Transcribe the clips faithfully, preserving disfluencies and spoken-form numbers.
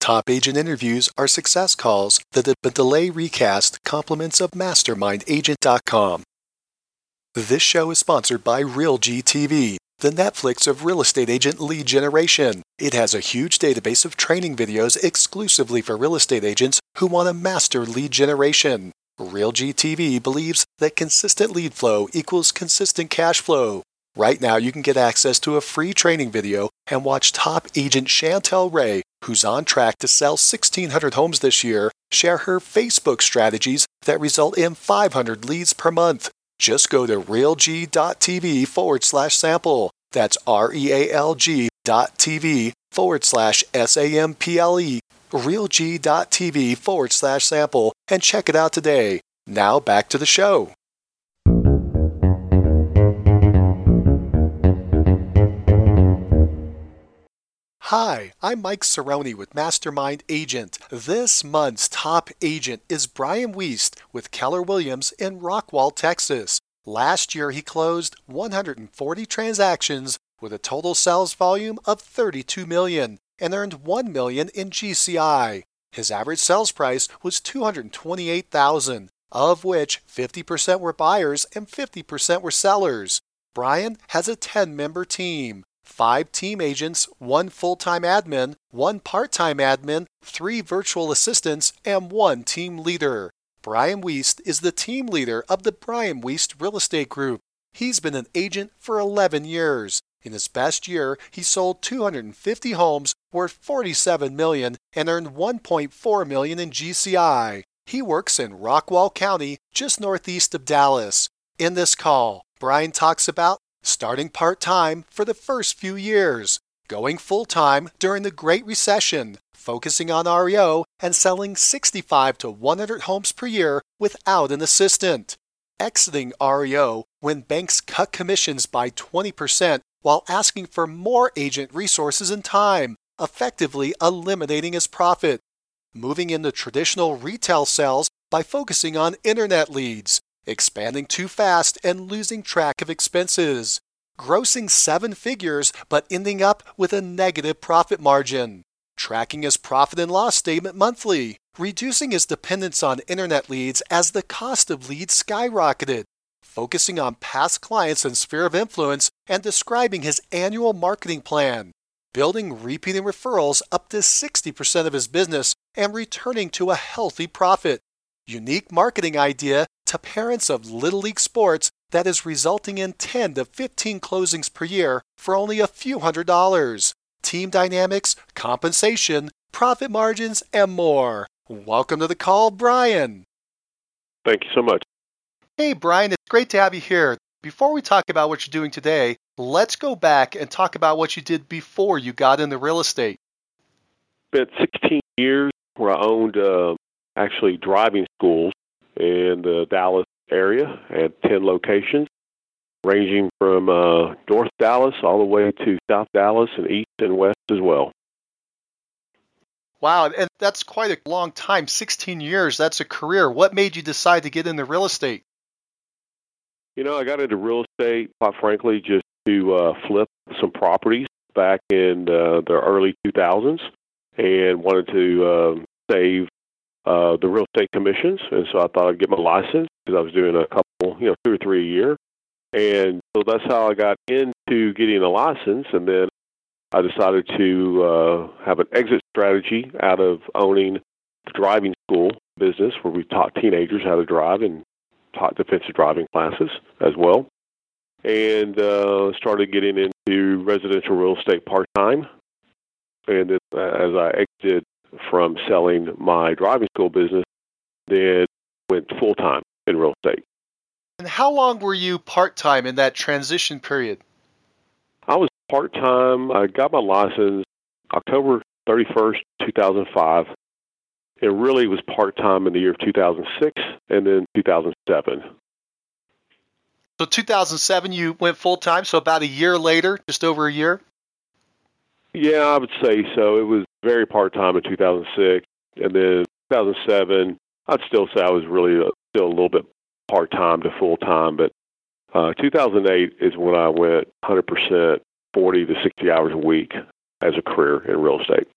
Top agent interviews are success calls that have been delay recast compliments of mastermind agent dot com. This show is sponsored by RealG T V, the Netflix of real estate agent lead generation. It has a huge database of training videos exclusively for real estate agents who want to master lead generation. RealG T V believes that consistent lead flow equals consistent cash flow. Right now, you can get access to a free training video and watch top agent Chantel Ray, who's on track to sell sixteen hundred homes this year, share her Facebook strategies that result in five hundred leads per month. Just go to realg.tv forward slash sample. That's R-E-A-L-G dot TV forward slash S-A-M-P-L-E, realg.tv forward slash sample, and check it out today. Now back to the show. Hi, I'm Mike Cerrone with Mastermind Agent. This month's top agent is Brian Wiest with Keller Williams in Rockwall, Texas. Last year, he closed one hundred forty transactions with a total sales volume of thirty-two million dollars and earned one million dollars in G C I. His average sales price was two hundred twenty-eight thousand dollars, of which fifty percent were buyers and fifty percent were sellers. Brian has a ten-member team. Five team agents, one full-time admin, one part-time admin, three virtual assistants, and one team leader. Brian Wiest is the team leader of the Brian Wiest Real Estate Group. He's been an agent for eleven years. In his best year, he sold two hundred fifty homes worth forty-seven million dollars and earned one point four million dollars in G C I. He works in Rockwall County, just northeast of Dallas. In this call, Brian talks about starting part-time for the first few years, going full-time during the Great Recession, focusing on R E O, and selling sixty-five to one hundred homes per year without an assistant, exiting R E O when banks cut commissions by twenty percent while asking for more agent resources and time, effectively eliminating his profit, moving into traditional retail sales by focusing on internet leads, expanding too fast and losing track of expenses, grossing seven figures but ending up with a negative profit margin, tracking his profit and loss statement monthly, reducing his dependence on internet leads as the cost of leads skyrocketed, focusing on past clients and sphere of influence, and describing his annual marketing plan, building repeating referrals up to sixty percent of his business and returning to a healthy profit, unique marketing idea to parents of Little League sports that is resulting in ten to fifteen closings per year for only a few hundred dollars, team dynamics, compensation, profit margins, and more. Welcome to the call, Brian. Thank you so much. Hey, Brian, it's great to have you here. Before we talk about what you're doing today, let's go back and talk about what you did before you got into real estate. Spent sixteen years where I owned uh, actually driving schools in the Dallas area at ten locations, ranging from uh, North Dallas all the way to South Dallas and East and West as well. Wow, and that's quite a long time, sixteen years. That's a career. What made you decide to get into real estate? You know, I got into real estate, quite frankly, just to uh, flip some properties back in uh, the early two thousands and wanted to uh, save uh, the real estate commissions. And so I thought I'd get my license because I was doing a couple, you know, two or three a year. And so that's how I got into getting a license. And then I decided to uh, have an exit strategy out of owning the driving school business where we taught teenagers how to drive and taught defensive driving classes as well, and uh, started getting into residential real estate part-time. And then as I exited from selling my driving school business, then went full-time in real estate. And how long were you part-time in that transition period? I was part-time. I got my license October thirty-first, two thousand five. It really was part-time in the year of two thousand six and then two thousand seven. So two thousand seven, you went full-time, so about a year later, just over a year? Yeah, I would say so. It was very part-time in two thousand six, and then two thousand seven, I'd still say I was really uh, still a little bit part-time to full-time, but uh, two thousand eight is when I went one hundred percent forty to sixty hours a week as a career in real estate.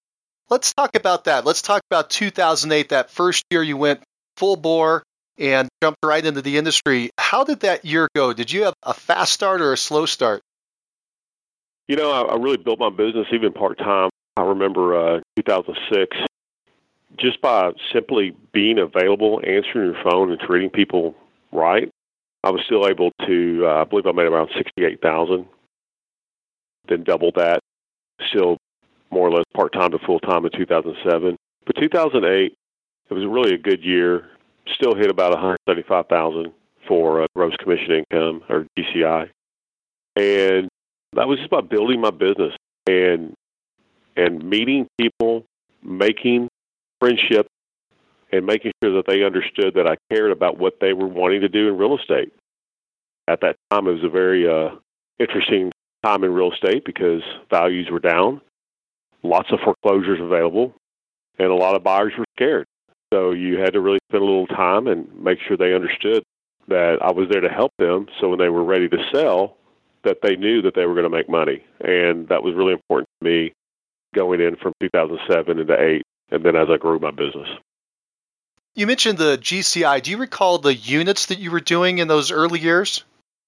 Let's talk about that. Let's talk about two thousand eight, that first year you went full bore and jumped right into the industry. How did that year go? Did you have a fast start or a slow start? You know, I, I really built my business even part-time. I remember uh, two thousand six, just by simply being available, answering your phone, and treating people right, I was still able to, uh, I believe I made around sixty-eight thousand dollars, then doubled that, still more or less part-time to full-time in two thousand seven. But two thousand eight, it was really a good year, still hit about one hundred seventy-five thousand dollars for uh, gross commission income, or G C I. And that was just about building my business and and meeting people, making friendship, and making sure that they understood that I cared about what they were wanting to do in real estate. At that time, it was a very uh, interesting time in real estate because values were down, lots of foreclosures available, and a lot of buyers were scared. So you had to really spend a little time and make sure they understood that I was there to help them, so when they were ready to sell, that they knew that they were going to make money. And that was really important to me going in from two thousand seven into eight, and then as I grew my business. You mentioned the G C I. Do you recall the units that you were doing in those early years?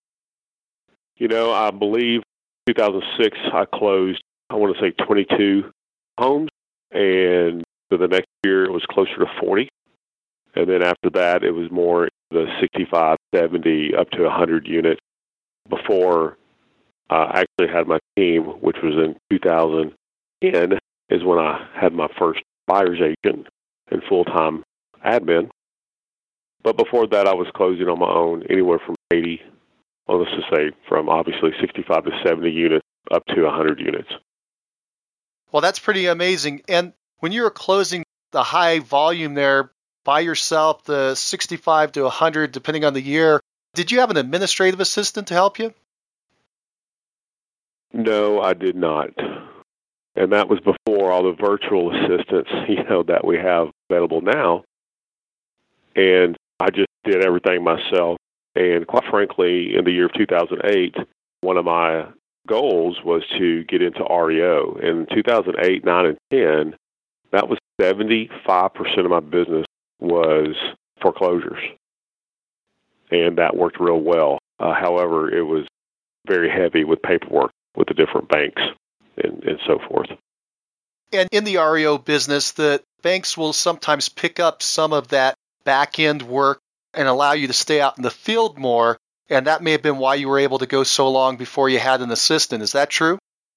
You know, I believe two thousand six I closed, I want to say twenty-two homes, and for the next year it was closer to forty. And then after that it was more the sixty-five, seventy, up to one hundred units before I actually had my team, which was in two thousand ten, is when I had my first buyer's agent and full-time admin. But before that, I was closing on my own, anywhere from eighty, well, let's just say from obviously sixty-five to seventy units up to one hundred units. Well, that's pretty amazing. And when you were closing the high volume there by yourself, the sixty-five to one hundred, depending on the year, did you have an administrative assistant to help you? No, I did not. And that was before all the virtual assistants, you know, that we have available now. And I just did everything myself. And quite frankly, in the year of two thousand eight, one of my goals was to get into R E O. In two thousand eight, nine, and ten, that was seventy-five percent of my business was foreclosures. And that worked real well. Uh, however, it was very heavy with paperwork with the different banks and, and so forth. And in the R E O business, the banks will sometimes pick up some of that back-end work and allow you to stay out in the field more, and that may have been why you were able to go so long before you had an assistant. Is that true?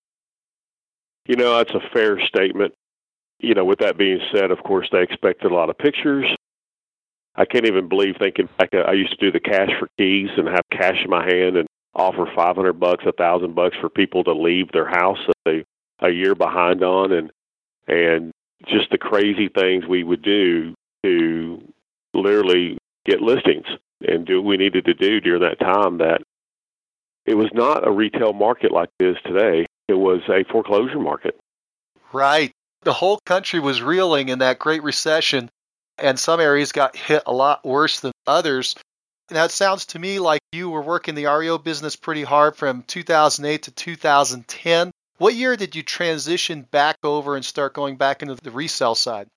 You know, that's a fair statement. You know, with that being said, of course, they expected a lot of pictures. I can't even believe thinking back, I used to do the cash for keys and have cash in my hand and offer five hundred bucks, a thousand bucks for people to leave their house that they a year behind on, and and just the crazy things we would do to literally get listings and do what we needed to do during that time. That it was not a retail market like it is today. It was a foreclosure market. Right. The whole country was reeling in that Great Recession, and some areas got hit a lot worse than others. Now, it sounds to me like you were working the R E O business pretty hard from two thousand eight to two thousand ten. What year did you transition back over and start going back into the resale side?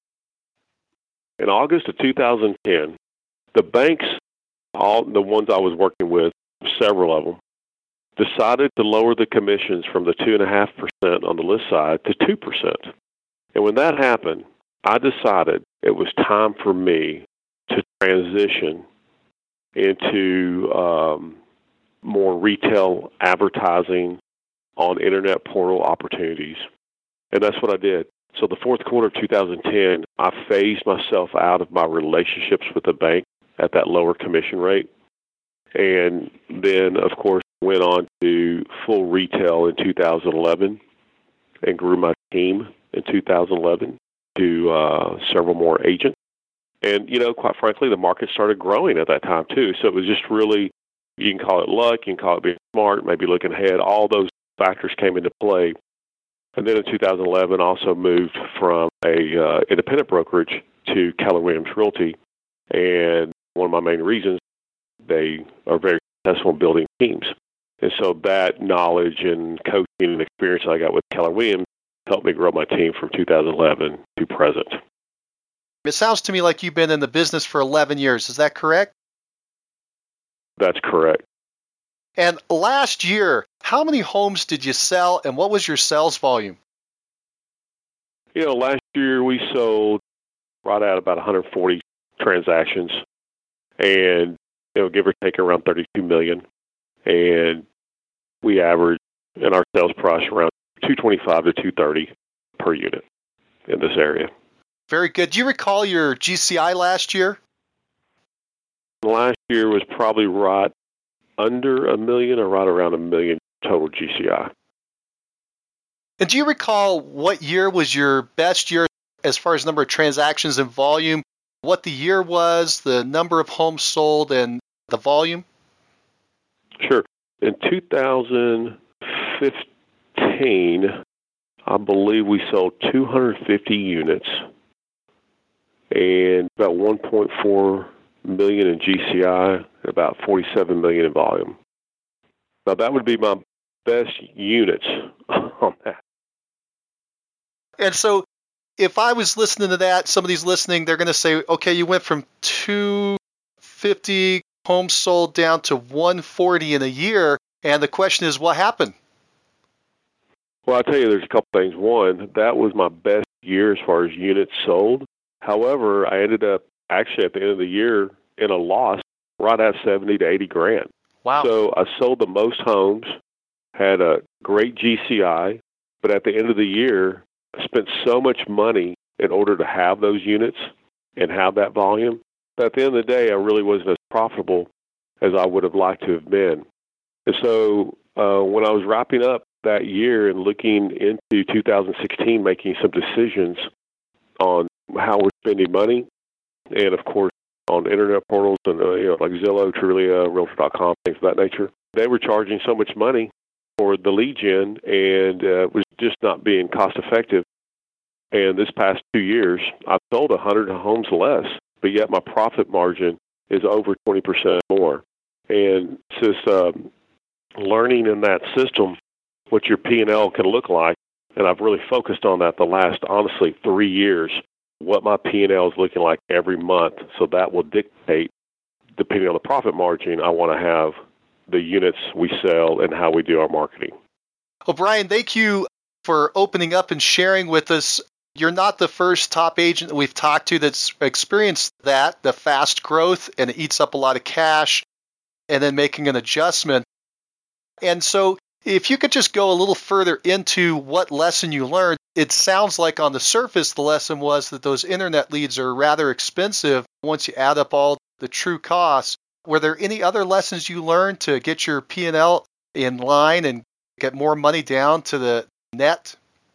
In August of two thousand ten, the banks, all the ones I was working with, several of them, decided to lower the commissions from the two point five percent on the list side to two percent. And when that happened, I decided it was time for me to transition into um, more retail advertising on internet portal opportunities. And that's what I did. So the fourth quarter of two thousand ten, I phased myself out of my relationships with the bank at that lower commission rate. And then, of course, went on to full retail in two thousand eleven and grew my team in two thousand eleven to uh, several more agents. And, you know, quite frankly, the market started growing at that time, too. So it was just really, you can call it luck, you can call it being smart, maybe looking ahead. All those factors came into play. And then in two thousand eleven, also moved from a uh, independent brokerage to Keller Williams Realty. And one of my main reasons, they are very successful in building teams. And so that knowledge and coaching and experience I got with Keller Williams helped me grow my team from two thousand eleven to present. It sounds to me like you've been in the business for eleven years. Is that correct? That's correct. And last year, how many homes did you sell, and what was your sales volume? You know, last year we sold right at about one hundred forty transactions, and you know, give or take around thirty-two million. And we averaged in our sales price around two twenty-five to two thirty per unit in this area. Very good. Do you recall your G C I last year? Last year was probably right under a million or right around a million total G C I. And do you recall what year was your best year as far as number of transactions and volume? What the year was, the number of homes sold, and the volume? Sure. In two thousand fifteen, I believe we sold two hundred fifty units and about one point four million in G C I, and about forty-seven million in volume. Now that would be my best units on that. And so if I was listening to that, somebody's listening, they're going to say, okay, you went from two hundred fifty homes sold down to one hundred forty in a year. And the question is, what happened? Well, I'll tell you, there's a couple things. One, that was my best year as far as units sold. However, I ended up actually at the end of the year in a loss right at seventy to eighty grand. Wow. So I sold the most homes, had a great G C I, but at the end of the year, I spent so much money in order to have those units and have that volume that at the end of the day, I really wasn't as profitable as I would have liked to have been. And so uh, when I was wrapping up that year and looking into two thousand sixteen, making some decisions on how we're spending money, and of course on internet portals and uh, you know, like Zillow, Trulia, Realtor dot com, things of that nature, they were charging so much money for the lead gen and uh, was just not being cost effective. And this past two years, I've sold one hundred homes less, but yet my profit margin is over twenty percent more. And it's just um, learning in that system what your P and L can look like. And I've really focused on that the last, honestly, three years, what my P and L is looking like every month. So that will dictate, depending on the profit margin, I want to have the units we sell and how we do our marketing. Well, Brian, thank you for opening up and sharing with us. You're not the first top agent that we've talked to that's experienced that, the fast growth, and it eats up a lot of cash, and then making an adjustment. And so if you could just go a little further into what lesson you learned, it sounds like on the surface the lesson was that those internet leads are rather expensive once you add up all the true costs. Were there any other lessons you learned to get your P and L in line and get more money down to the net?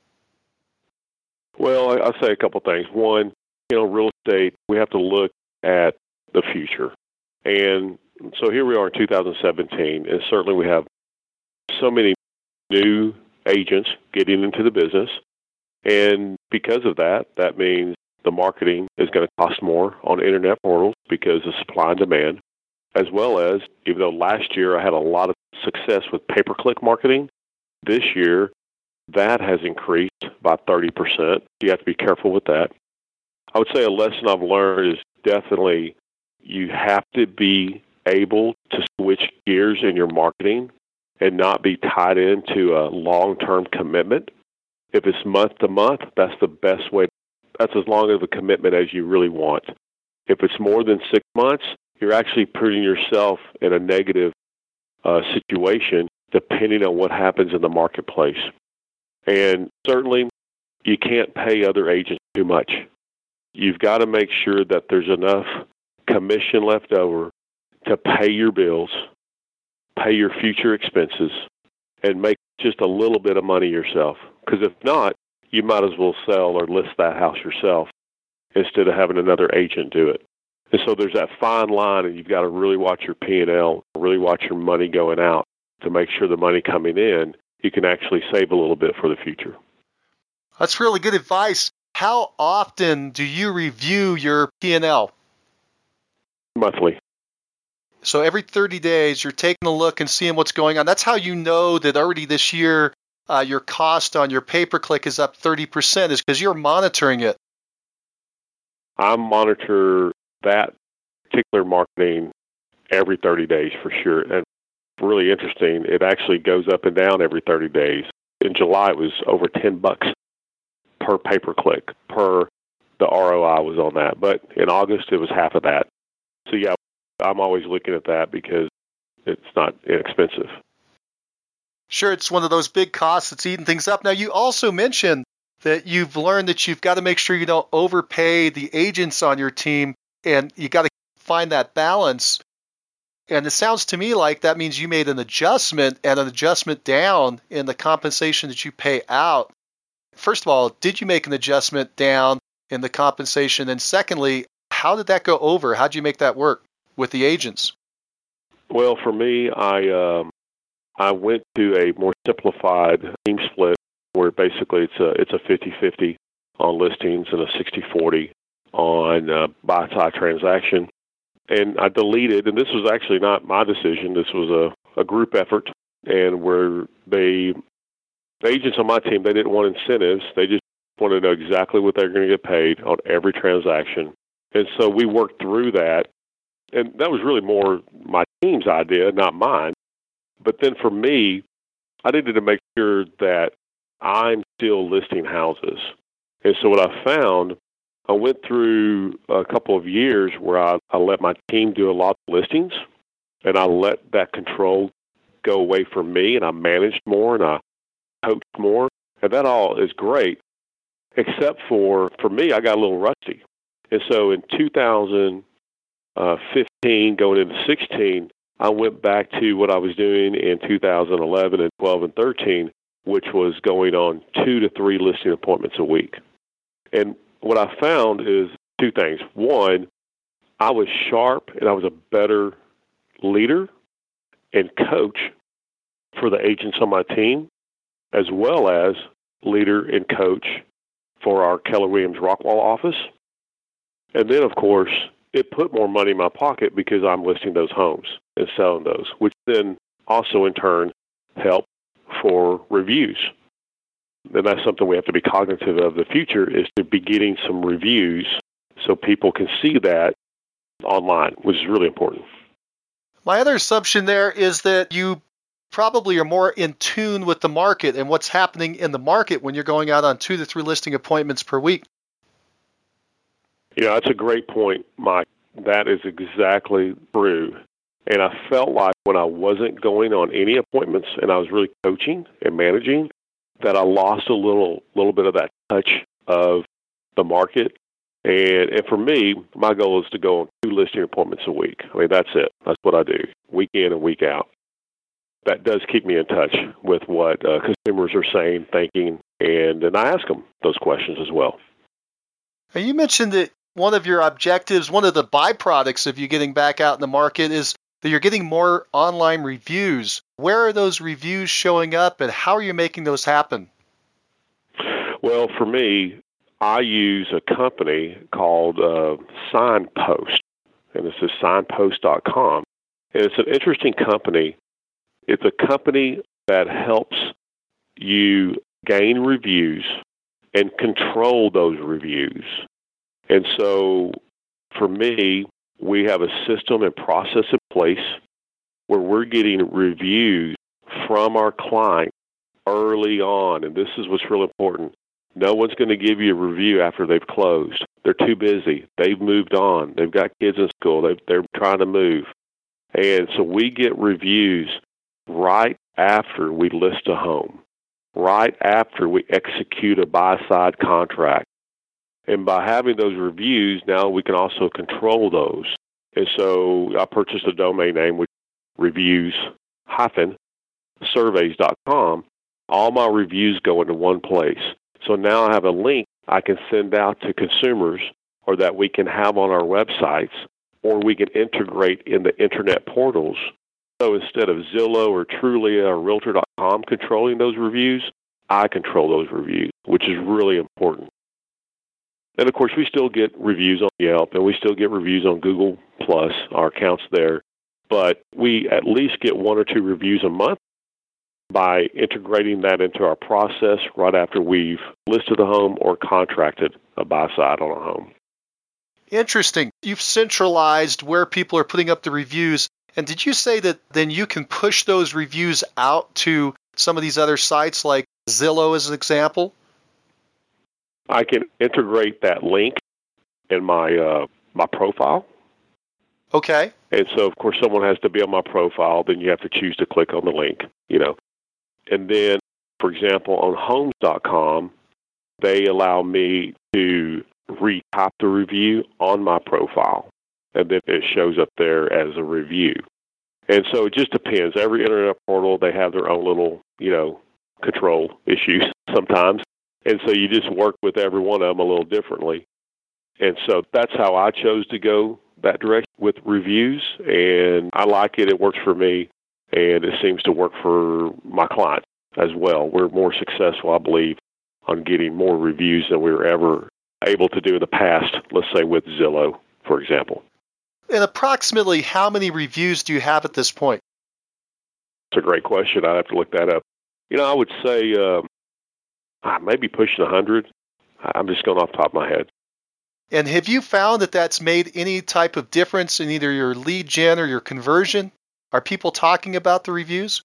Well, I'll say a couple things. One, you know, real estate, we have to look at the future. And so here we are in two thousand seventeen, and certainly we have so many new agents getting into the business. And because of that, that means the marketing is going to cost more on internet portals because of supply and demand, as well as, even though last year I had a lot of success with pay-per-click marketing, this year that has increased by thirty percent. You have to be careful with that. I would say a lesson I've learned is definitely you have to be able to switch gears in your marketing and not be tied into a long-term commitment. If it's month to month, that's the best way. That's as long of a commitment as you really want. If it's more than six months, you're actually putting yourself in a negative uh, situation depending on what happens in the marketplace. And certainly, you can't pay other agents too much. You've got to make sure that there's enough commission left over to pay your bills, pay your future expenses, and make just a little bit of money yourself. Because if not, you might as well sell or list that house yourself instead of having another agent do it. And so there's that fine line, and you've got to really watch your P and L, really watch your money going out to make sure the money coming in, you can actually save a little bit for the future. That's really good advice. How often do you review your P and L? Monthly. So every thirty days, you're taking a look and seeing what's going on. That's how you know that already this year uh, your cost on your pay-per-click is up thirty percent is because you're monitoring it. I monitor that particular marketing every thirty days for sure. And really interesting, it actually goes up and down every thirty days. In July, it was over ten bucks per pay-per-click, per the R O I was on that. But in August, it was half of that. So yeah, I'm always looking at that because it's not inexpensive. Sure, it's one of those big costs that's eating things up. Now, you also mentioned that you've learned that you've got to make sure you don't overpay the agents on your team, and you got to find that balance. And it sounds to me like that means you made an adjustment and an adjustment down in the compensation that you pay out. First of all, did you make an adjustment down in the compensation? And secondly, how did that go over? How did you make that work with the agents? Well, for me, I um, I went to a more simplified team split where basically it's a it's a fifty-fifty on listings and a sixty forty on uh, buy-side transaction. And I deleted, and this was actually not my decision. This was a, a group effort, and where they, the agents on my team, they didn't want incentives. They just wanted to know exactly what they're going to get paid on every transaction. And so we worked through that, and that was really more my team's idea, not mine. But then for me, I needed to make sure that I'm still listing houses. And so what I found, I went through a couple of years where I, I let my team do a lot of listings, and I let that control go away from me, and I managed more, and I coached more, and that all is great, except for, for me, I got a little rusty. And so in two thousand fifteen, going into sixteen, I went back to what I was doing in two thousand eleven and twelve and thirteen, which was going on two to three listing appointments a week. And what I found is two things. One, I was sharp and I was a better leader and coach for the agents on my team, as well as leader and coach for our Keller Williams Rockwall office. And then, of course, it put more money in my pocket because I'm listing those homes and selling those, which then also in turn helped for reviews. And that's something we have to be cognitive of the future, is to be getting some reviews so people can see that online, which is really important. My other assumption there is that you probably are more in tune with the market and what's happening in the market when you're going out on two to three listing appointments per week. Yeah, that's a great point, Mike. That is exactly true. And I felt like when I wasn't going on any appointments and I was really coaching and managing, that I lost a little little bit of that touch of the market. And, and for me, my goal is to go on two listing appointments a week. I mean, that's it. That's what I do, week in and week out. That does keep me in touch with what uh, consumers are saying, thinking, and, and I ask them those questions as well. Now, you mentioned that one of your objectives, one of the byproducts of you getting back out in the market is that you're getting more online reviews. Where are those reviews showing up, and how are you making those happen? Well, for me, I use a company called uh, Signpost, and this is signpost dot com. And it's an interesting company. It's a company that helps you gain reviews and control those reviews. And so for me, we have a system and process in place where we're getting reviews from our client early on. And this is what's real important. No one's going to give you a review after they've closed. They're too busy. They've moved on. They've got kids in school. They've, they're trying to move. And so we get reviews right after we list a home, right after we execute a buy-side contract. And by having those reviews, now we can also control those. And so I purchased a domain name, which reviews dash surveys dot com. All my reviews go into one place. So now I have a link I can send out to consumers, or that we can have on our websites, or we can integrate in the internet portals. So instead of Zillow or Trulia or Realtor dot com controlling those reviews, I control those reviews, which is really important. And of course, we still get reviews on Yelp, and we still get reviews on Google Plus, our accounts there. But we at least get one or two reviews a month. by integrating that into our process right after we've listed a home or contracted a buy-side on a home. Interesting. You've centralized where people are putting up the reviews. And did you say that then you can push those reviews out to some of these other sites like Zillow as an example? I can integrate that link in my uh, my profile. Okay. And so, of course, someone has to be on my profile. Then you have to choose to click on the link, you know. And then, for example, on homes dot com, they allow me to retype the review on my profile, and then it shows up there as a review. And so it just depends. Every internet portal, they have their own little, you know, control issues sometimes. And so you just work with every one of them a little differently. And so that's how I chose to go that direction with reviews. And I like it. It works for me. And it seems to work for my clients as well. We're more successful, I believe, on getting more reviews than we were ever able to do in the past, let's say with Zillow, for example. And approximately how many reviews do you have at this point? It's a great question. I'd have to look that up. You know, I would say uh, maybe pushing one hundred. I'm just going off the top of my head. And have you found that that's made any type of difference in either your lead gen or your conversion? Are people talking about the reviews?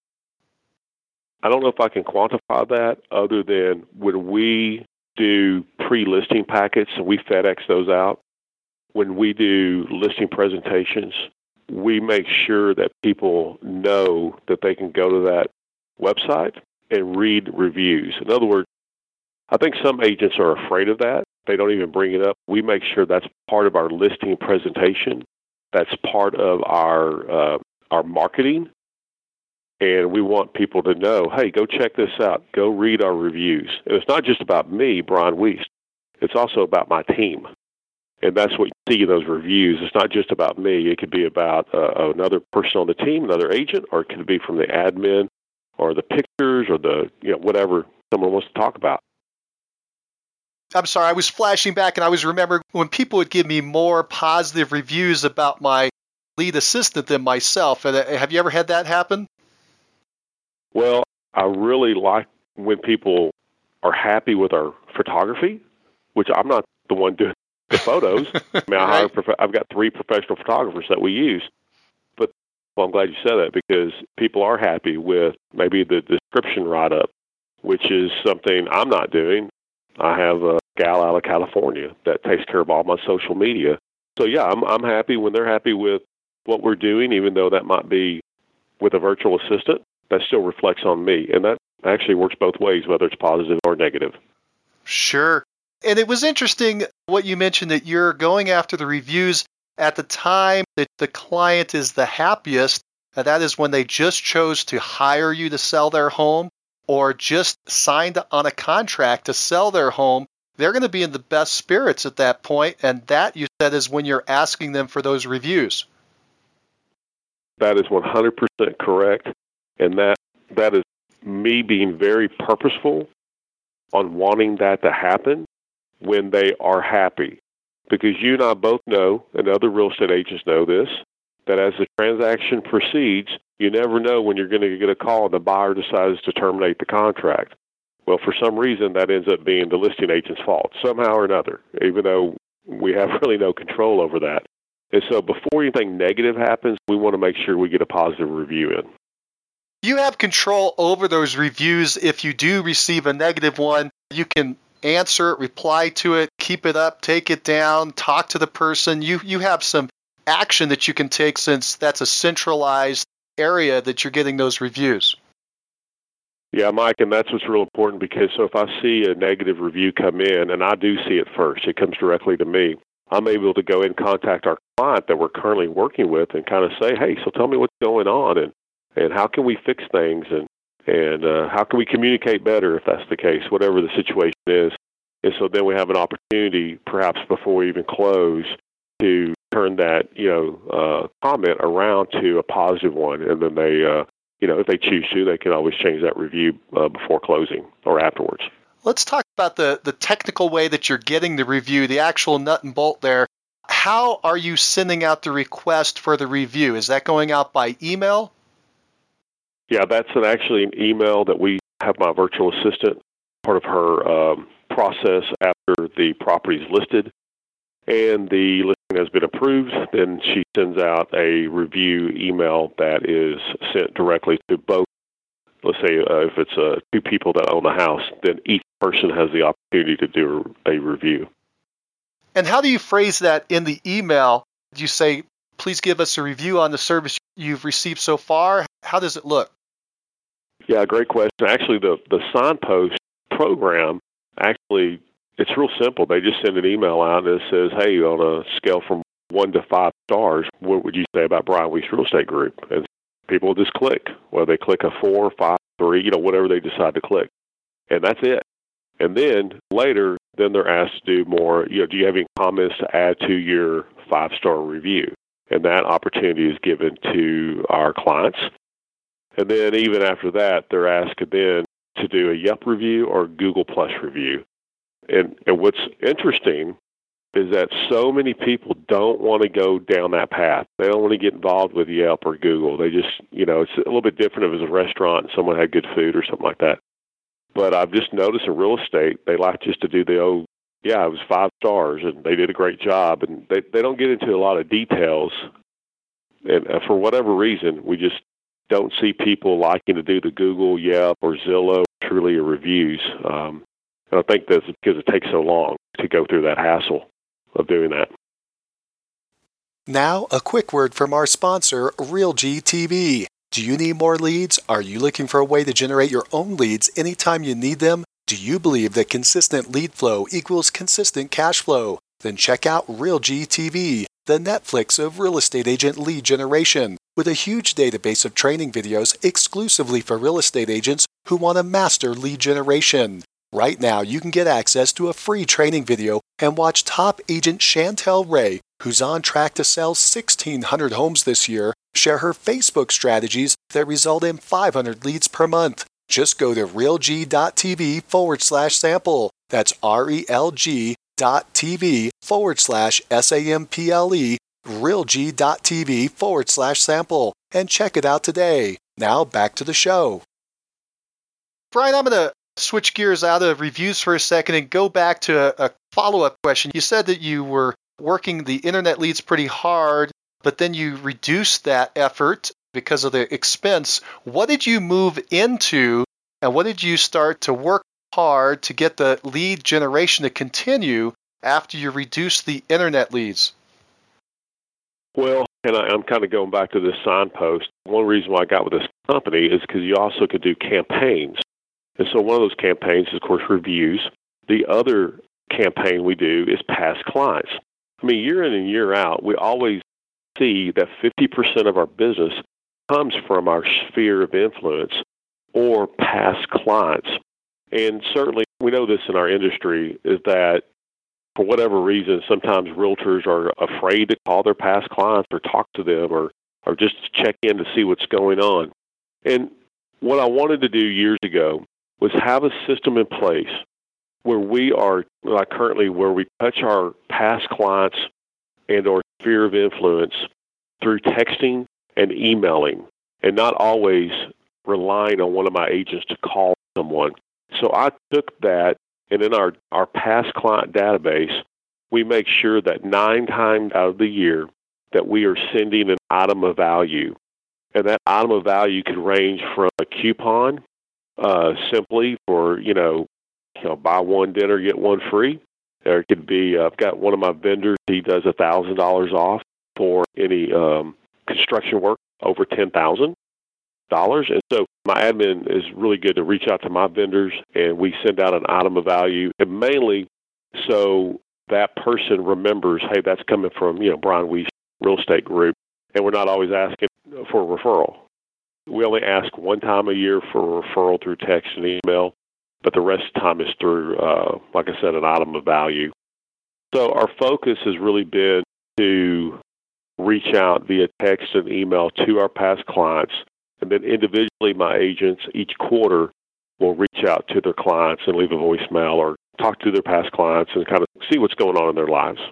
I don't know if I can quantify that other than when we do pre-listing packets and we FedEx those out, when we do listing presentations, we make sure that people know that they can go to that website and read reviews. In other words, I think some agents are afraid of that. They don't even bring it up. We make sure that's part of our listing presentation. That's part of our uh, our marketing. And we want people to know, hey, go check this out. Go read our reviews. And it's not just about me, Brian Wiest. It's also about my team. And that's what you see in those reviews. It's not just about me. It could be about uh, another person on the team, another agent, or it could be from the admin or the pictures or the, you know, whatever someone wants to talk about. I'm sorry, I was flashing back and I was remembering when people would give me more positive reviews about my lead assistant than myself. And have you ever had that happen? Well, I really like when people are happy with our photography, which I'm not the one doing the photos. I mean, I hire prof- I've got three professional photographers that we use. But well, I'm glad you said that because people are happy with maybe the description write-up, which is something I'm not doing. I have a gal out of California that takes care of all my social media. So, yeah, I'm I'm happy when they're happy with what we're doing, even though that might be with a virtual assistant. That still reflects on me. And that actually works both ways, whether it's positive or negative. Sure. And it was interesting what you mentioned that you're going after the reviews at the time that the client is the happiest. And that is when they just chose to hire you to sell their home or just signed on a contract to sell their home. They're going to be in the best spirits at that point. And that, you said, is when you're asking them for those reviews. That is one hundred percent correct. And that that is me being very purposeful on wanting that to happen when they are happy. Because you and I both know, and other real estate agents know this, that as the transaction proceeds, you never know when you're going to get a call and the buyer decides to terminate the contract. Well, for some reason, that ends up being the listing agent's fault, somehow or another, even though we have really no control over that. And so before anything negative happens, we want to make sure we get a positive review in. You have control over those reviews. If you do receive a negative one, you can answer it, reply to it, keep it up, take it down, talk to the person. You you have some action that you can take since that's a centralized area that you're getting those reviews. Yeah, Mike, and that's what's real important because so if I see a negative review come in, and I do see it first, it comes directly to me, I'm able to go and contact our client that we're currently working with and kind of say, hey, so tell me what's going on and, and how can we fix things and, and uh, how can we communicate better if that's the case, whatever the situation is. And so then we have an opportunity, perhaps before we even close, to turn that, you know, uh, comment around to a positive one. And then they, uh, you know, if they choose to, they can always change that review uh, before closing or afterwards. Let's talk about the, the technical way that you're getting the review, the actual nut and bolt there. How are you sending out the request for the review? Is that going out by email? Yeah, that's an, actually an email that we have my virtual assistant, part of her um, process after the property is listed and the listing has been approved. Then she sends out a review email that is sent directly to both. Let's say uh, if it's uh, two people that own the house, then each person has the opportunity to do a review. And how do you phrase that in the email? Do you say, please give us a review on the service you've received so far? How does it look? Yeah, great question. Actually, the, the Signpost program, actually, it's real simple. They just send an email out and it says, hey, on a scale from one to five stars, what would you say about Brian Wiest Real Estate Group? And people will just click. Well, they click a four, five, three, you know, whatever they decide to click. And that's it. And then later, then they're asked to do more, you know, do you have any comments to add to your five-star review? And that opportunity is given to our clients. And then even after that, they're asked then to do a Yelp review or Google Plus review. And, and what's interesting is that so many people don't want to go down that path. They don't want to get involved with Yelp or Google. They just, you know, it's a little bit different if it was a restaurant and someone had good food or something like that. But I've just noticed in real estate, they like just to do the, oh, yeah, it was five stars, and they did a great job. And they, they don't get into a lot of details. And uh, for whatever reason, we just don't see people liking to do the Google, Yelp, or Zillow, Trulia reviews. Um, and I think that's because it takes so long to go through that hassle of doing that. Now, a quick word from our sponsor, RealG T V. Do you need more leads? Are you looking for a way to generate your own leads anytime you need them? Do you believe that consistent lead flow equals consistent cash flow? Then check out RealG T V, the Netflix of real estate agent lead generation, with a huge database of training videos exclusively for real estate agents who want to master lead generation. Right now, you can get access to a free training video and watch top agent Chantel Ray, who's on track to sell sixteen hundred homes this year, share her Facebook strategies that result in five hundred leads per month. Just go to realg.tv forward slash sample. That's R-E-L-G dot TV forward slash S-A-M-P-L-E, realg.tv forward slash sample, and check it out today. Now back to the show. Brian, I'm going to switch gears out of reviews for a second and go back to a, a follow-up question. You said that you were working the internet leads pretty hard, but then you reduced that effort because of the expense. What did you move into, and what did you start to work hard to get the lead generation to continue after you reduced the internet leads? Well, and I, I'm kind of going back to this Signpost. One reason why I got with this company is because you also could do campaigns. And so one of those campaigns is, of course, reviews. The other campaign we do is past clients. I mean, year in and year out, we always see that fifty percent of our business comes from our sphere of influence or past clients. And certainly we know this in our industry is that for whatever reason, sometimes realtors are afraid to call their past clients or talk to them or, or just check in to see what's going on. And what I wanted to do years ago was have a system in place where we are, like currently, where we touch our past clients and or sphere of influence through texting and emailing, and not always relying on one of my agents to call someone. So I took that, and in our, our past client database, we make sure that nine times out of the year that we are sending an item of value. And that item of value could range from a coupon, uh, simply for, you know, you know, buy one dinner, get one free. Or it could be, uh, I've got one of my vendors, he does one thousand dollars off for any um, construction work over ten thousand dollars. And so my admin is really good to reach out to my vendors, and we send out an item of value, and mainly so that person remembers, hey, that's coming from, you know, Brian Wiest Real Estate Group, and we're not always asking for a referral. We only ask one time a year for a referral through text and email, but the rest of the time is through, uh, like I said, an item of value. So our focus has really been to reach out via text and email to our past clients, and then individually my agents each quarter will reach out to their clients and leave a voicemail or talk to their past clients and kind of see what's going on in their lives.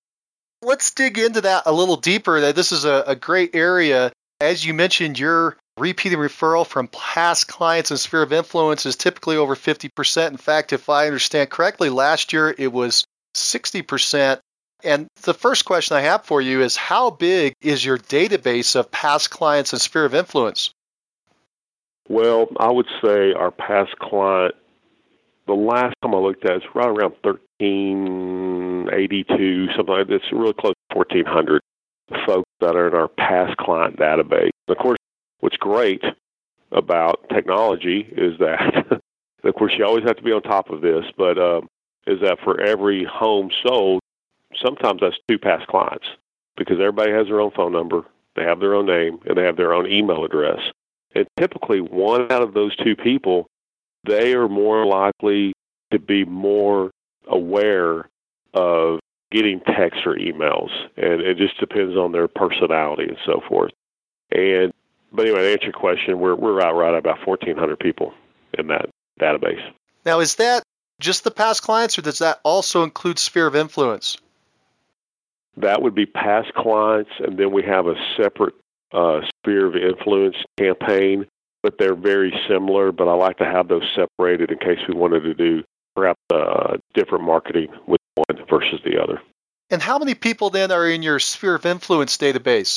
Let's dig into that a little deeper. This is a, a great area. As you mentioned, you're repeated referral from past clients in sphere of influence is typically over fifty percent. In fact, if I understand correctly, last year it was sixty percent. And the first question I have for you is, how big is your database of past clients in sphere of influence? Well, I would say our past client, the last time I looked at, it's right around thirteen eighty-two, something like that. It's really close to fourteen hundred folks that are in our past client database. Of course, what's great about technology is that, of course, you always have to be on top of this, but um, is that for every home sold, sometimes that's two past clients because everybody has their own phone number, they have their own name, and they have their own email address. And typically, one out of those two people, they are more likely to be more aware of getting texts or emails, and it just depends on their personality and so forth. And but anyway, to answer your question, we're we're out right at about fourteen hundred people in that database. Now, is that just the past clients, or does that also include sphere of influence? That would be past clients, and then we have a separate uh, sphere of influence campaign, but they're very similar. But I like to have those separated in case we wanted to do perhaps uh, different marketing with one versus the other. And how many people then are in your sphere of influence database?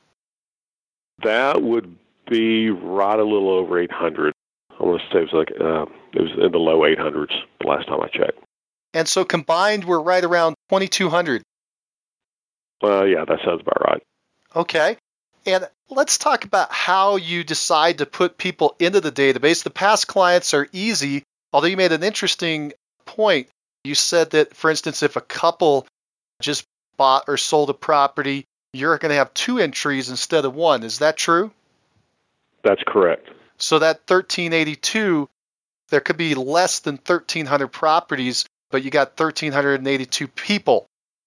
That would be right a little over eight hundred. I want to say it was like uh, it was in the low eight hundreds the last time I checked. And so combined, we're right around twenty-two hundred. Well, yeah, that sounds about right. Okay. And let's talk about how you decide to put people into the database. The past clients are easy, although you made an interesting point. You said that, for instance, if a couple just bought or sold a property, you're going to have two entries instead of one. Is that true? That's correct. So that thirteen eighty-two, there could be less than thirteen hundred properties, but you got one thousand three hundred eighty-two people.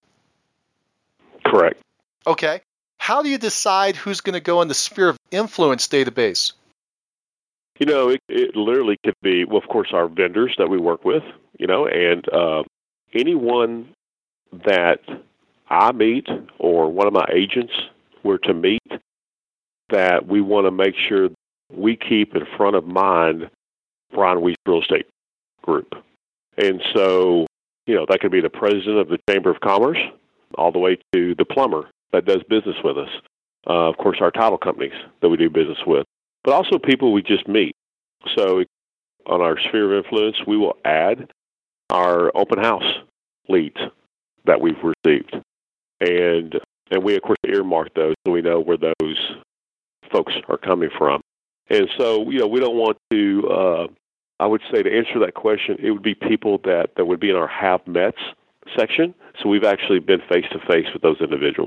Correct. Okay. How do you decide who's going to go in the sphere of influence database? You know, it, it literally could be, well, of course, our vendors that we work with, you know, and uh, anyone that I meet or one of my agents were to meet that we want to make sure we keep in front of mind Brian Wiest Real Estate Group. And so, you know, that could be the president of the Chamber of Commerce all the way to the plumber that does business with us. Uh, of course, our title companies that we do business with, but also people we just meet. So on our sphere of influence, we will add our open house leads that we've received. And and we, of course, earmark those so we know where those folks are coming from. And so, you know, we don't want to, uh, I would say to answer that question, it would be people that, that would be in our have-mets section. So we've actually been face-to-face with those individuals.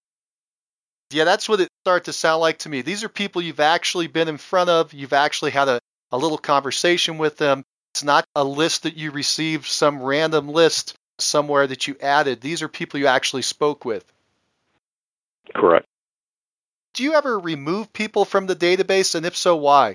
Yeah, that's what it started to sound like to me. These are people you've actually been in front of. You've actually had a, a little conversation with them. It's not a list that you received, some random list somewhere that you added. These are people you actually spoke with. Correct. Do you ever remove people from the database, and if so, why?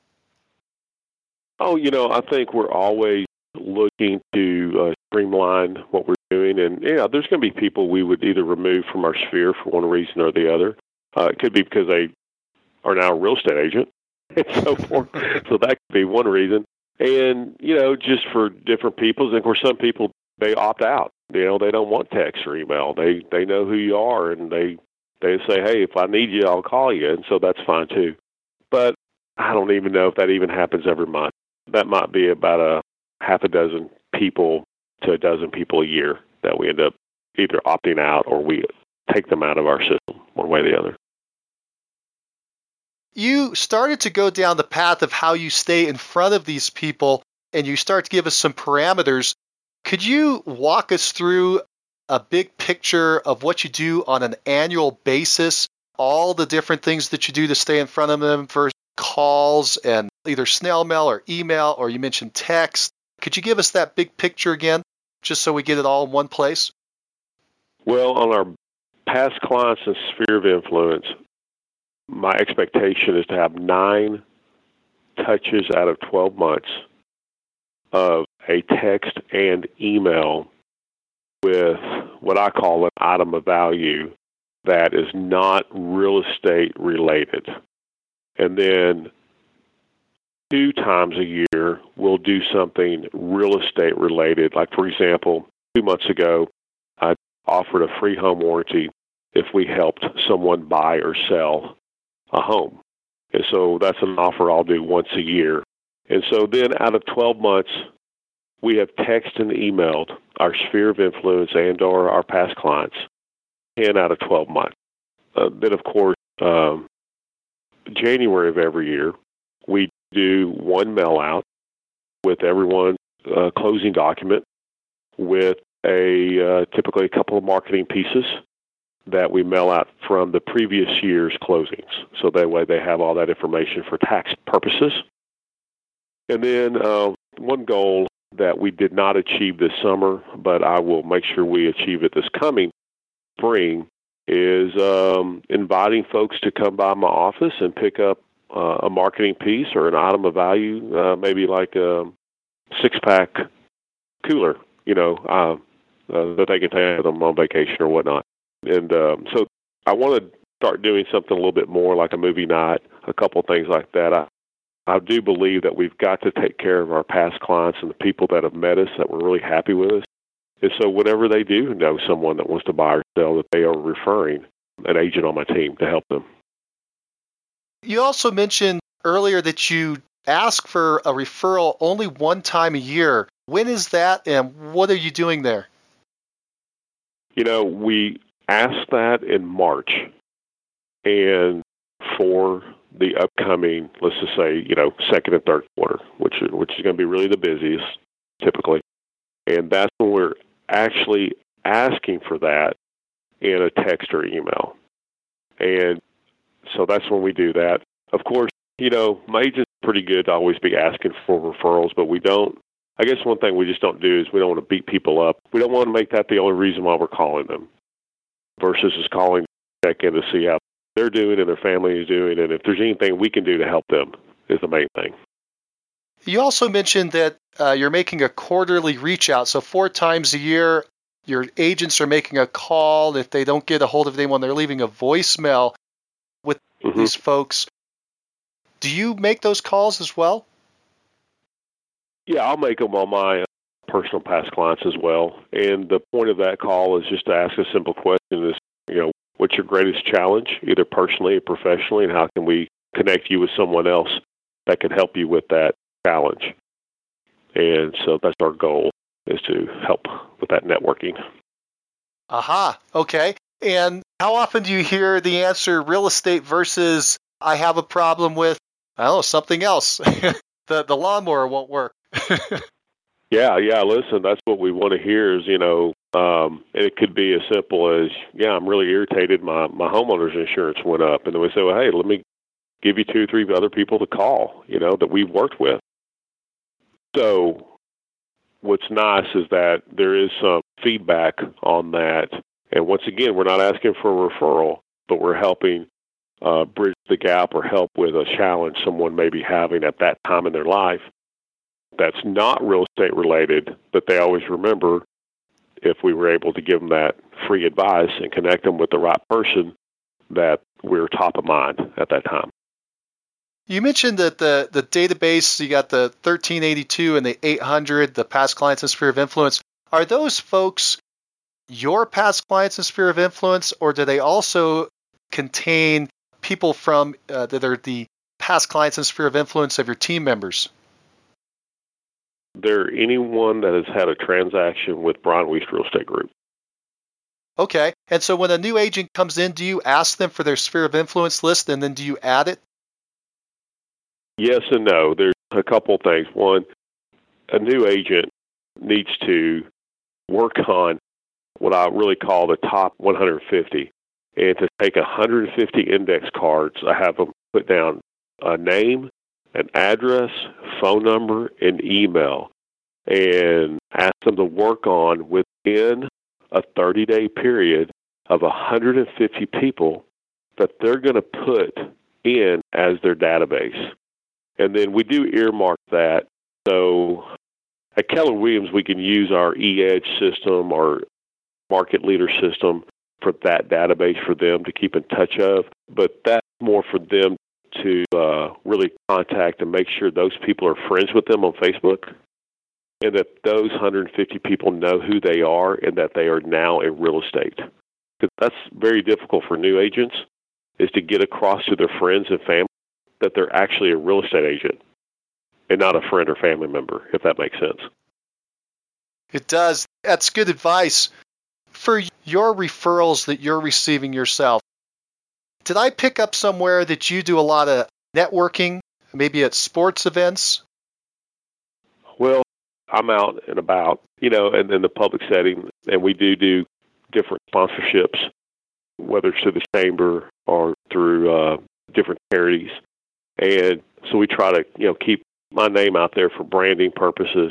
Oh, you know, I think we're always looking to uh, streamline what we're doing. And, yeah, there's going to be people we would either remove from our sphere for one reason or the other. Uh, it could be because they are now a real estate agent and so forth. So that could be one reason. And, you know, just for different people. And, of course, some people, they opt out. You know, they don't want text or email. They they know who you are, and they, they say, hey, if I need you, I'll call you. And so that's fine, too. But I don't even know if that even happens every month. That might be about a half a dozen people to a dozen people a year that we end up either opting out or we take them out of our system one way or the other. You started to go down the path of how you stay in front of these people, and you start to give us some parameters. Could you walk us through a big picture of what you do on an annual basis, all the different things that you do to stay in front of them for calls and either snail mail or email, or you mentioned text? Could you give us that big picture again, just so we get it all in one place? Well, on our past clients and sphere of influence, my expectation is to have nine touches out of twelve months of a text and email with what I call an item of value that is not real estate related. And then two times a year, we'll do something real estate related. Like, for example, two months ago, I offered a free home warranty if we helped someone buy or sell a home. And so that's an offer I'll do once a year. And so then out of twelve months, we have texted and emailed our sphere of influence and or our past clients ten out of twelve months. Uh, then, of course, um, January of every year, we do one mail out with everyone's uh, closing document with a uh, typically a couple of marketing pieces that we mail out from the previous year's closings. So that way they have all that information for tax purposes. And then uh, one goal that we did not achieve this summer, but I will make sure we achieve it this coming spring, is um, inviting folks to come by my office and pick up uh, a marketing piece or an item of value, uh, maybe like a six-pack cooler, you know, uh, uh, that they can take with them on vacation or whatnot. And um, so I want to start doing something a little bit more like a movie night, a couple of things like that. I, I do believe that we've got to take care of our past clients and the people that have met us that were really happy with us. And so whenever they do know someone that wants to buy or sell, that they are referring an agent on my team to help them. You also mentioned earlier that you ask for a referral only one time a year. When is that, and what are you doing there? You know, we asked that in March, and for the upcoming, let's just say, you know, second and third quarter, which is, which is going to be really the busiest, typically. And that's when we're actually asking for that in a text or email. And so that's when we do that. Of course, you know, my agent's pretty good to always be asking for referrals, but we don't, I guess one thing we just don't do is we don't want to beat people up. We don't want to make that the only reason why we're calling them versus just calling to check in to see how they're doing and their family is doing, and if there's anything we can do to help them is the main thing. You also mentioned that uh, you're making a quarterly reach out. So four times a year, your agents are making a call. If they don't get a hold of anyone, they're leaving a voicemail with mm-hmm. these folks. Do you make those calls as well? Yeah, I'll make them on my personal past clients as well. And the point of that call is just to ask a simple question: is, you know, what's your greatest challenge, either personally or professionally, and how can we connect you with someone else that can help you with that challenge? And so that's our goal, is to help with that networking. Aha, okay. And how often do you hear the answer real estate versus I have a problem with, I don't know, something else? the the lawnmower won't work. yeah, yeah, listen, that's what we want to hear is, you know, um, and it could be as simple as, yeah, I'm really irritated. My, my homeowner's insurance went up. And then we say, well, hey, let me give you two or three other people to call, you know, that we've worked with. So what's nice is that there is some feedback on that. And once again, we're not asking for a referral, but we're helping uh, bridge the gap or help with a challenge someone may be having at that time in their life that's not real estate related, but they always remember if we were able to give them that free advice and connect them with the right person, that we're top of mind at that time. You mentioned that the, the database, you got the thirteen eighty-two and the eight hundred, the past clients and sphere of influence. Are those folks your past clients and sphere of influence, or do they also contain people from uh, that are the past clients and sphere of influence of your team members? They're anyone that has had a transaction with Brian Wiest Real Estate Group. Okay. And so when a new agent comes in, do you ask them for their sphere of influence list, and then do you add it? Yes and no. There's a couple things. One, a new agent needs to work on what I really call the top one hundred fifty, and to take one hundred fifty index cards. I have them put down a name, an address, phone number, and email, and ask them to work on within a thirty-day period of one hundred fifty people that they're going to put in as their database. And then we do earmark that. So at Keller Williams, we can use our E-Edge system or market leader system for that database for them to keep in touch of. But that's more for them to uh, really contact and make sure those people are friends with them on Facebook, and that those one hundred fifty people know who they are and that they are now in real estate. Because that's very difficult for new agents, is to get across to their friends and family that they're actually a real estate agent and not a friend or family member, if that makes sense. It does. That's good advice. For your referrals that you're receiving yourself, did I pick up somewhere that you do a lot of networking, maybe at sports events? Well, I'm out and about, you know, and in the public setting, and we do do different sponsorships, whether it's through the chamber or through uh, different charities. And so we try to, you know, keep my name out there for branding purposes.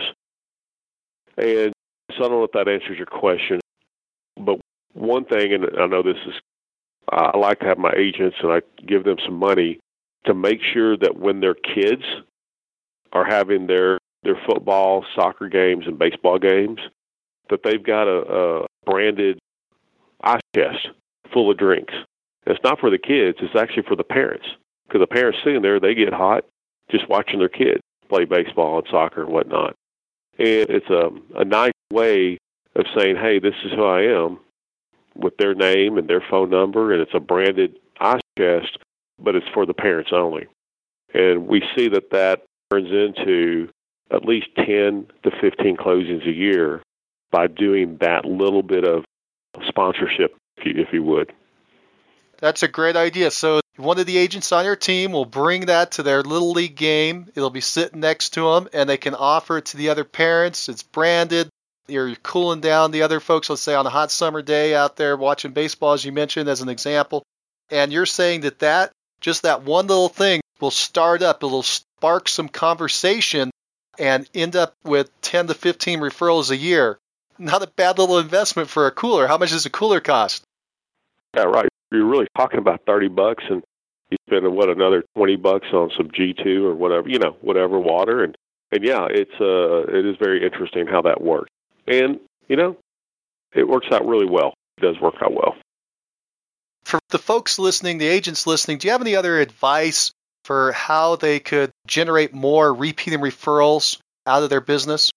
And so I don't know if that answers your question, but one thing, and I know this is, I like to have my agents and I give them some money to make sure that when their kids are having their, their football, soccer games, and baseball games, that they've got a, a branded ice chest full of drinks. And it's not for the kids, it's actually for the parents. Because the parents sitting there, they get hot just watching their kids play baseball and soccer and whatnot. And it's a, a nice way of saying, hey, this is who I am, with their name and their phone number, and it's a branded ice chest, but it's for the parents only. And we see that that turns into at least ten to fifteen closings a year by doing that little bit of sponsorship, if you, if you would. That's a great idea. So one of the agents on your team will bring that to their Little League game. It'll be sitting next to them, and they can offer it to the other parents. It's branded. You're cooling down the other folks, let's say on a hot summer day out there watching baseball, as you mentioned, as an example. And you're saying that that, just that one little thing will start up. It'll spark some conversation and end up with ten to fifteen referrals a year. Not a bad little investment for a cooler. How much does a cooler cost? Yeah, right. You're really talking about thirty bucks, and you spend, what, another twenty bucks on some G two or whatever, you know, whatever water. And, and yeah, it's uh, it is very interesting how that works. And, you know, it works out really well. It does work out well. For the folks listening, the agents listening, do you have any other advice for how they could generate more repeating referrals out of their business?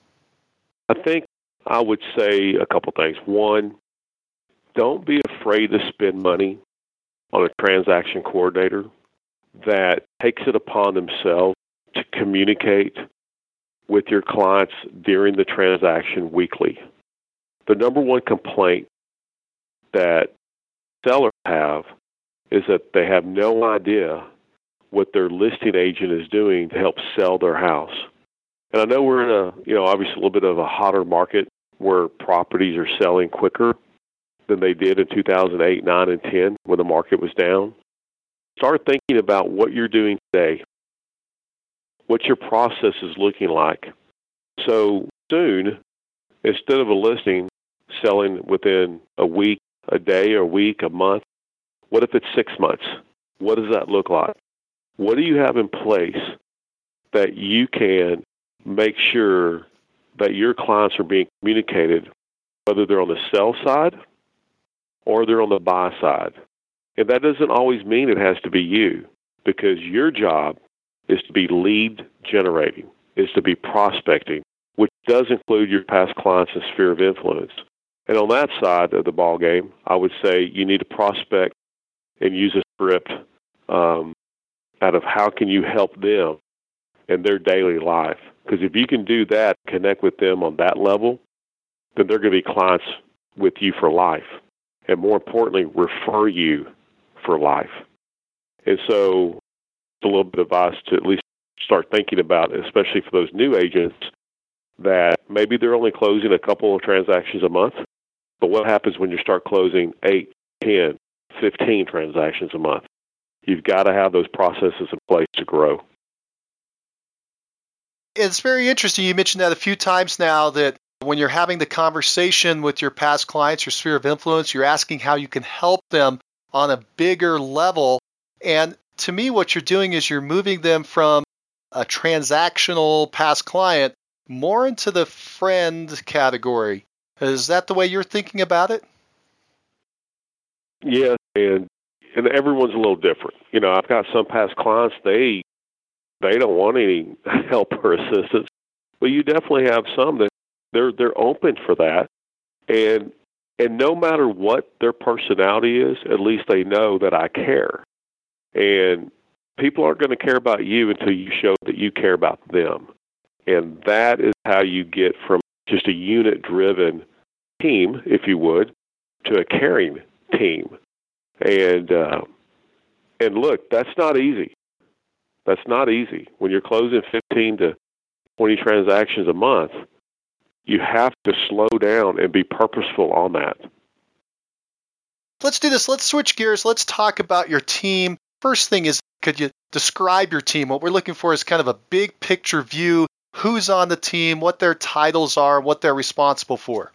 I think I would say a couple things. One, don't be afraid to spend money on a transaction coordinator that takes it upon themselves to communicate with your clients during the transaction weekly. The number one complaint that sellers have is that they have no idea what their listing agent is doing to help sell their house. And I know we're in a, you know, obviously a little bit of a hotter market where properties are selling quicker than they did in two thousand eight, nine, and ten when the market was down. Start thinking about what you're doing today, what your process is looking like. So soon, instead of a listing selling within a week, a day, a week, a month, what if it's six months? What does that look like? What do you have in place that you can make sure that your clients are being communicated, whether they're on the sell side or they're on the buy side? And that doesn't always mean it has to be you, because your job is to be lead generating, is to be prospecting, which does include your past clients and sphere of influence. And on that side of the ball game, I would say you need to prospect and use a script um, out of how can you help them in their daily life. Because if you can do that, connect with them on that level, then they're going to be clients with you for life. And more importantly, refer you for life. And so it's a little bit of advice to at least start thinking about, especially for those new agents, that maybe they're only closing a couple of transactions a month. But what happens when you start closing eight, ten, fifteen transactions a month? You've got to have those processes in place to grow. It's very interesting. You mentioned that a few times now, that when you're having the conversation with your past clients, your sphere of influence, you're asking how you can help them on a bigger level. And to me, what you're doing is you're moving them from a transactional past client more into the friend category. Is that the way you're thinking about it? Yes, and and everyone's a little different. You know, I've got some past clients, they they don't want any help or assistance, but you definitely have some that they're they're open for that, and and no matter what their personality is, at least they know that I care, and people aren't going to care about you until you show that you care about them, and that is how you get from just a unit-driven team, if you would, to a caring team. And uh, and look, that's not easy. That's not easy. When you're closing fifteen to twenty transactions a month, you have to slow down and be purposeful on that. Let's do this. Let's switch gears. Let's talk about your team. First thing is, could you describe your team? What we're looking for is kind of a big picture view. Who's on the team, what their titles are, what they're responsible for.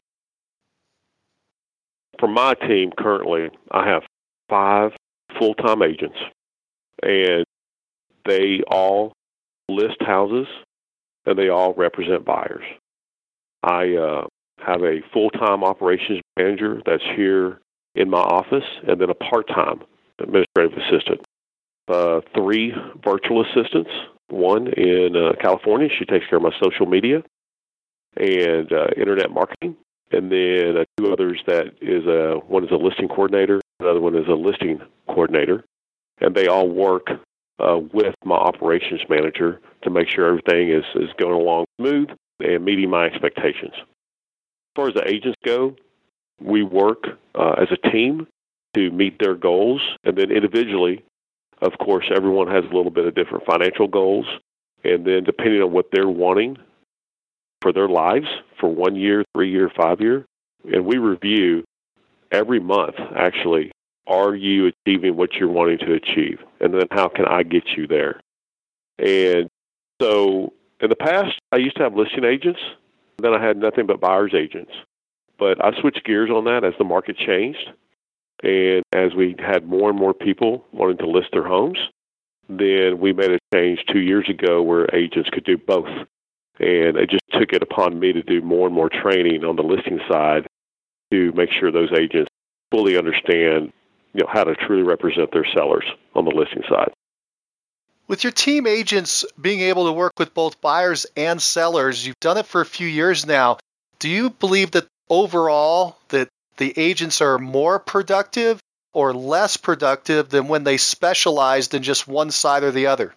For my team currently, I have five full-time agents, and they all list houses, and they all represent buyers. I uh, have a full-time operations manager that's here in my office, and then a part-time administrative assistant. Uh, three virtual assistants, one in uh, California. She takes care of my social media and uh, internet marketing. And then uh, two others that is a, one is a listing coordinator, another one is a listing coordinator. And they all work uh, with my operations manager to make sure everything is, is going along smooth and meeting my expectations. As far as the agents go, we work uh, as a team to meet their goals. And then individually, of course, everyone has a little bit of different financial goals. And then depending on what they're wanting for their lives, for one year, three year, five year, and we review every month, actually, are you achieving what you're wanting to achieve? And then how can I get you there? And so in the past, I used to have listing agents. Then I had nothing but buyer's agents. But I switched gears on that as the market changed. And as we had more and more people wanting to list their homes, then we made a change two years ago where agents could do both. And I just took it upon me to do more and more training on the listing side to make sure those agents fully understand, you know, how to truly represent their sellers on the listing side. With your team agents being able to work with both buyers and sellers, you've done it for a few years now. Do you believe that overall that the agents are more productive or less productive than when they specialized in just one side or the other?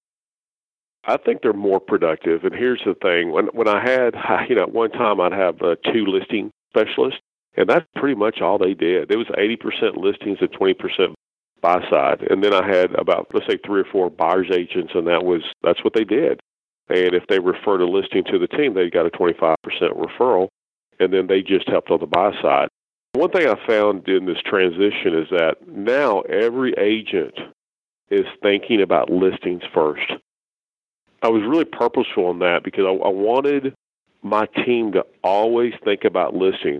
I think they're more productive. And here's the thing. When when I had, you know, at one time I'd have uh, two listing specialists, and that's pretty much all they did. It was eighty percent listings and twenty percent buy side. And then I had about, let's say, three or four buyer's agents, and that was that's what they did. And if they referred a listing to the team, they got a twenty-five percent referral, and then they just helped on the buy side. One thing I found in this transition is that now every agent is thinking about listings first. I was really purposeful in that because I, I wanted my team to always think about listings.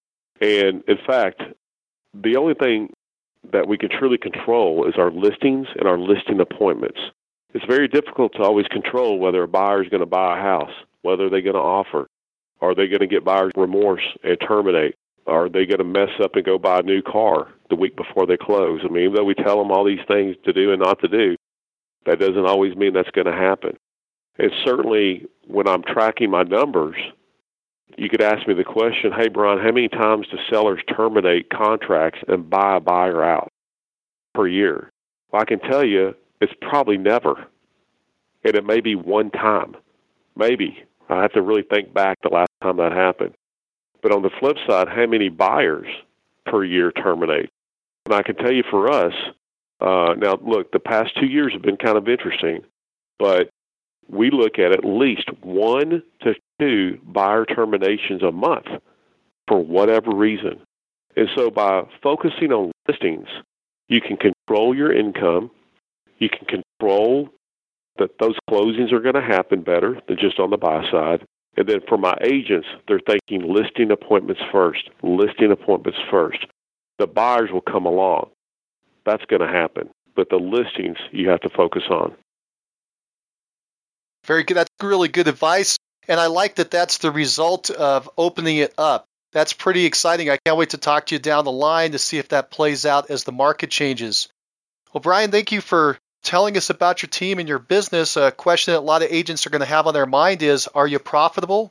And in fact, the only thing that we can truly control is our listings and our listing appointments. It's very difficult to always control whether a buyer is going to buy a house, whether they're going to offer, are they going to get buyer's remorse and terminate, are they going to mess up and go buy a new car the week before they close. I mean, even though we tell them all these things to do and not to do, that doesn't always mean that's going to happen. And certainly when I'm tracking my numbers, you could ask me the question, hey, Brian, how many times do sellers terminate contracts and buy a buyer out per year? Well, I can tell you it's probably never. And it may be one time. Maybe. I have to really think back the last time that happened. But on the flip side, how many buyers per year terminate? And I can tell you for us, uh, now, look, the past two years have been kind of interesting, but we look at at least one to two buyer terminations a month for whatever reason. And so by focusing on listings, you can control your income. You can control that those closings are going to happen better than just on the buy side. And then for my agents, they're thinking listing appointments first, listing appointments first. The buyers will come along. That's going to happen. But the listings you have to focus on. Very good. That's really good advice. And I like that that's the result of opening it up. That's pretty exciting. I can't wait to talk to you down the line to see if that plays out as the market changes. Well, Brian, thank you for telling us about your team and your business. A question that a lot of agents are going to have on their mind is, are you profitable?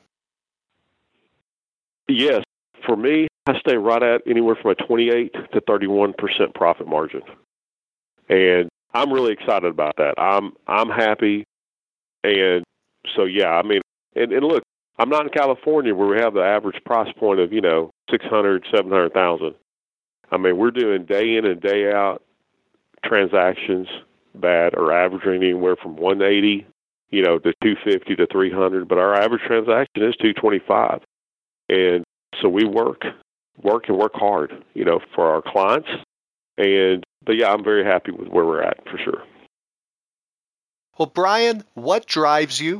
Yes. For me, I stay right at anywhere from a twenty-eight to thirty-one percent profit margin. And I'm really excited about that. I'm I'm happy. And so, yeah, I mean, and, and look, I'm not in California where we have the average price point of, you know, six hundred, seven hundred thousand. I mean, we're doing day in and day out transactions that are averaging anywhere from one eighty, you know, to two fifty to three hundred, but our average transaction is two twenty-five. And so we work, work and work hard, you know, for our clients. And, but yeah, I'm very happy with where we're at for sure. Well, Brian, what drives you?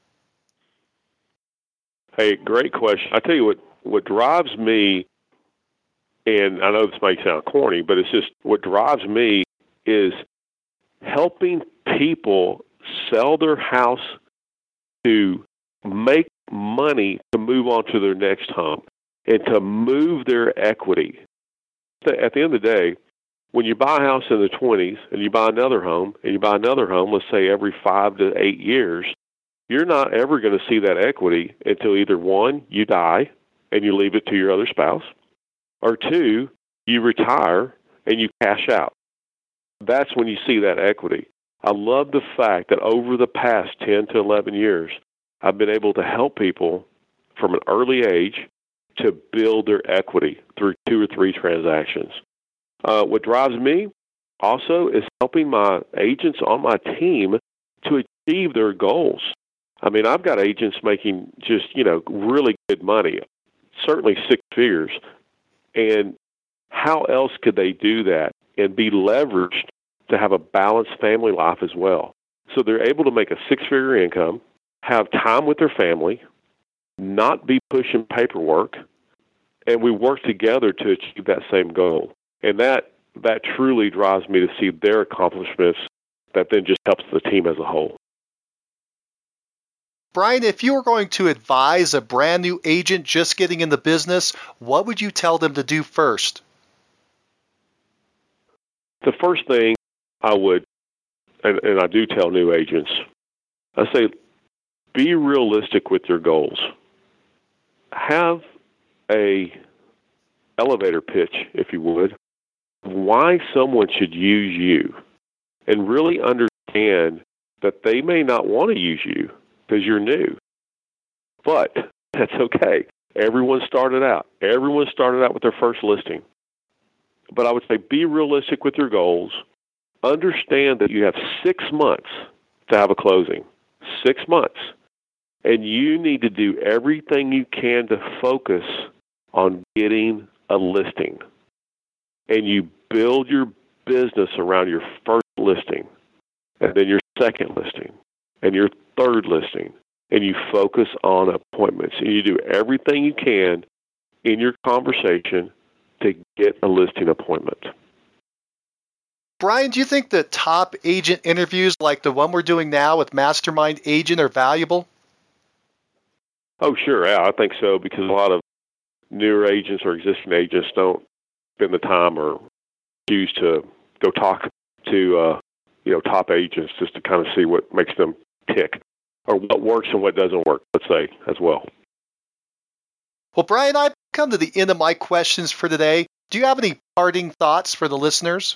Hey, great question. I tell you what, what drives me, and I know this may sound corny, but it's just what drives me is helping people sell their house to make money to move on to their next home and to move their equity. At the end of the day, when you buy a house in the twenties and you buy another home and you buy another home, let's say every five to eight years, you're not ever going to see that equity until either one, you die and you leave it to your other spouse, or two, you retire and you cash out. That's when you see that equity. I love the fact that over the past ten to eleven years, I've been able to help people from an early age to build their equity through two or three transactions. Uh, what drives me also is helping my agents on my team to achieve their goals. I mean, I've got agents making just, you know, really good money, certainly six figures. And how else could they do that and be leveraged to have a balanced family life as well? So they're able to make a six-figure income, have time with their family, not be pushing paperwork, and we work together to achieve that same goal. And that that truly drives me to see their accomplishments that then just helps the team as a whole. Brian, if you were going to advise a brand new agent just getting in the business, what would you tell them to do first? The first thing I would, and, and I do tell new agents, I say, be realistic with your goals. Have a elevator pitch, if you would, why someone should use you, and really understand that they may not want to use you because you're new. But that's okay. Everyone started out. Everyone started out with their first listing. But I would say be realistic with your goals. Understand that you have six months to have a closing. Six months. And you need to do everything you can to focus on getting a listing. And you build your business around your first listing, and then your second listing, and your third listing, and you focus on appointments. And you do everything you can in your conversation to get a listing appointment. Brian, do you think that top agent interviews like the one we're doing now with Mastermind Agent are valuable? Oh, sure. Yeah, I think so, because a lot of newer agents or existing agents don't spend the time or choose to go talk to uh, you know top agents just to kind of see what makes them tick or what works and what doesn't work, let's say, as well. Well, Brian, I've come to the end of my questions for today. Do you have any parting thoughts for the listeners?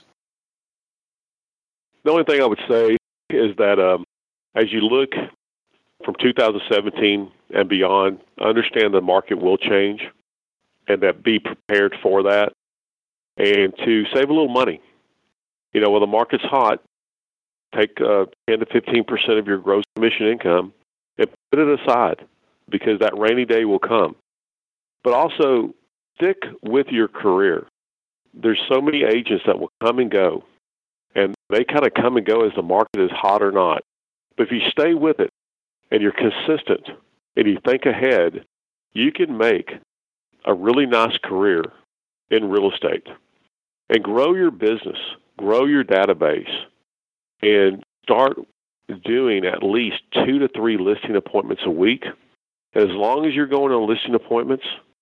The only thing I would say is that um, as you look from two thousand seventeen and beyond, understand the market will change and that be prepared for that and to save a little money. You know, when the market's hot, take uh, ten to fifteen percent of your gross commission income and put it aside because that rainy day will come. But also stick with your career. There's so many agents that will come and go, and they kind of come and go as the market is hot or not. But if you stay with it and you're consistent and you think ahead, you can make a really nice career in real estate and grow your business, grow your database, and start doing at least two to three listing appointments a week. As long as you're going on listing appointments,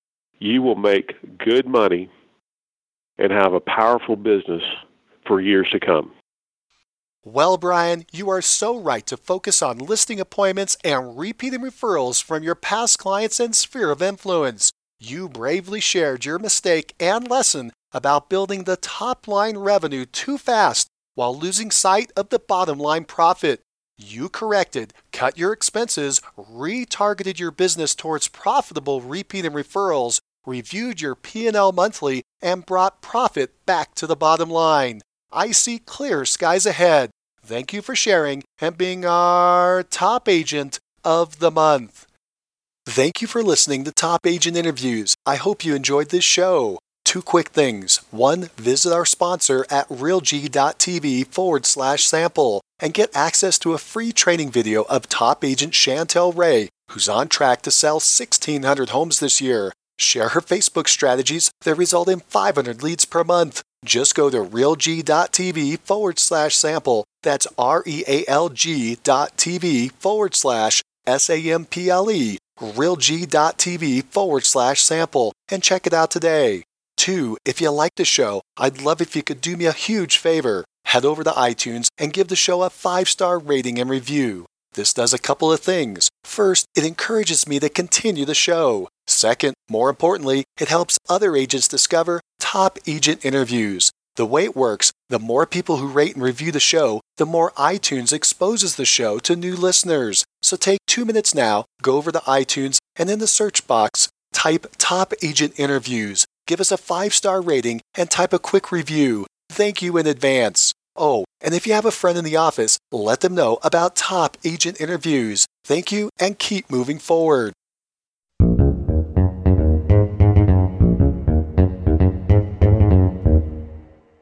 you will make good money and have a powerful business for years to come. Well, Brian, you are so right to focus on listing appointments and repeating referrals from your past clients and sphere of influence. You bravely shared your mistake and lesson about building the top line revenue too fast while losing sight of the bottom line profit. You corrected, cut your expenses, retargeted your business towards profitable repeating referrals, reviewed your P and L monthly, and brought profit back to the bottom line. I see clear skies ahead. Thank you for sharing and being our top agent of the month. Thank you for listening to Top Agent Interviews. I hope you enjoyed this show. Two quick things. One, visit our sponsor at realg.tv forward slash sample and get access to a free training video of top agent Chantel Ray, who's on track to sell sixteen hundred homes this year. Share her Facebook strategies that result in five hundred leads per month. Just go to realg.tv forward slash sample. That's R-E-A-L-G dot TV forward slash S-A-M-P-L-E, realg.tv forward slash sample, and check it out today. Two, if you like the show, I'd love if you could do me a huge favor. Head over to iTunes and give the show a five-star rating and review. This does a couple of things. First, it encourages me to continue the show. Second, more importantly, it helps other agents discover top agent interviews. The way it works, the more people who rate and review the show, the more iTunes exposes the show to new listeners. So take two minutes now, go over to iTunes, and in the search box, type Top Agent Interviews. Give us a five-star rating and type a quick review. Thank you in advance. Oh, and if you have a friend in the office, let them know about Top Agent Interviews. Thank you and keep moving forward.